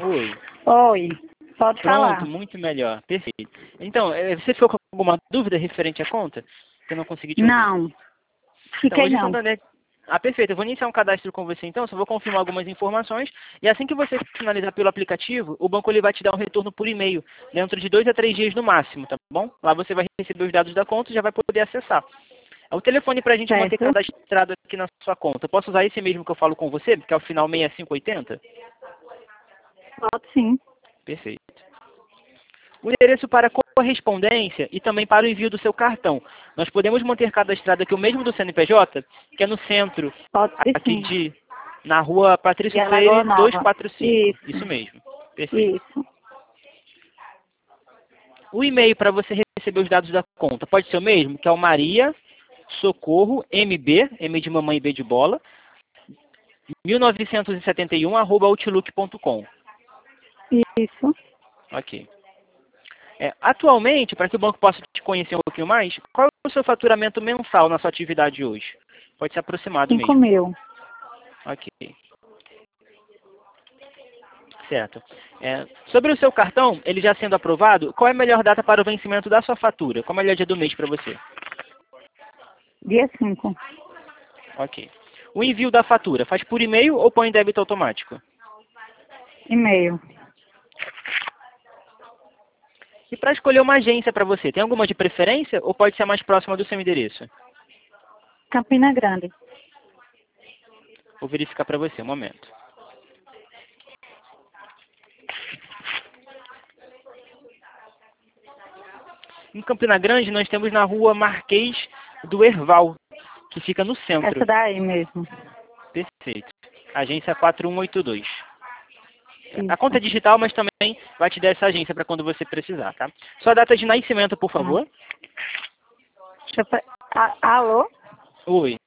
Oi. Oi, pode falar. Pronto, muito melhor. Perfeito. Então, você ficou com alguma dúvida referente à conta? Que eu não consegui te ouvir. Não, Então, fiquei hoje o não. Santander... Ah, perfeito. Eu vou iniciar um cadastro com você então, só vou confirmar algumas informações. E assim que você finalizar pelo aplicativo, o banco ele vai te dar um retorno por e-mail, dentro de 2 a 3 dias no máximo, tá bom? Lá você vai receber os dados da conta e já vai poder acessar. O telefone para a gente manter Certo? cadastrado aqui na sua conta. Eu posso usar esse mesmo que eu falo com você, que é o final 6580? Pode sim. Perfeito. O endereço para correspondência e também para o envio do seu cartão. Nós podemos manter cadastrado aqui o mesmo do CNPJ, que é no centro, Pode aqui sim. na rua Patrício E a Freire Lagoa Nova. 245. Isso, Isso mesmo. Perfeito. isso. O e-mail para você receber os dados da conta pode ser o mesmo, que é o Maria Socorro MB, M de mamãe e B de bola, 1971 @outlook.com. Isso. Ok. Atualmente, para que o banco possa te conhecer um pouquinho mais, qual é o seu faturamento mensal na sua atividade hoje? Pode ser aproximado 5 mesmo. mil. Ok. Certo. Sobre o seu cartão, ele já sendo aprovado, qual é a melhor data para o vencimento da sua fatura? Qual é o melhor dia do mês para você? Dia 5. Ok. O envio da fatura, faz por e-mail ou põe em débito automático? E-mail. E para escolher uma agência para você, tem alguma de preferência ou pode ser a mais próxima do seu endereço? Campina Grande. Vou verificar para você, um momento. Em Campina Grande, nós temos na rua Marquês do Herval, que fica no Essa centro. daí mesmo. Perfeito. Agência 4182. A conta é Isso. digital, mas também vai te dar essa agência para quando você precisar, tá? Sua data de nascimento, por Tá. favor. Deixa eu... Alô? Oi.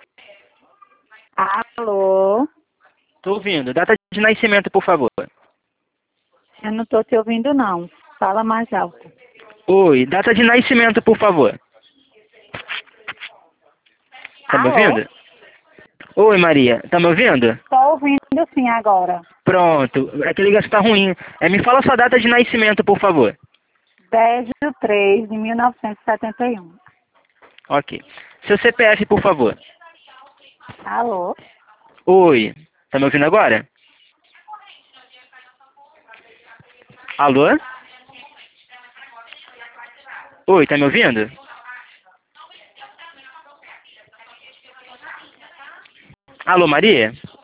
Alô? Tô ouvindo. Data de nascimento, por favor. Eu não tô te ouvindo não. Fala mais alto. Oi. Data de nascimento, por favor. Tá me Alô? ouvindo? Oi, Maria. Tá me ouvindo? Tô ouvindo sim agora. Pronto. É que a ligação tá ruim. Me fala sua data de nascimento, por favor. 10/3/1971. Ok. Seu CPF, por favor. Alô? Oi. Tá me ouvindo agora? Alô? Oi, tá me ouvindo? Alô, Maria?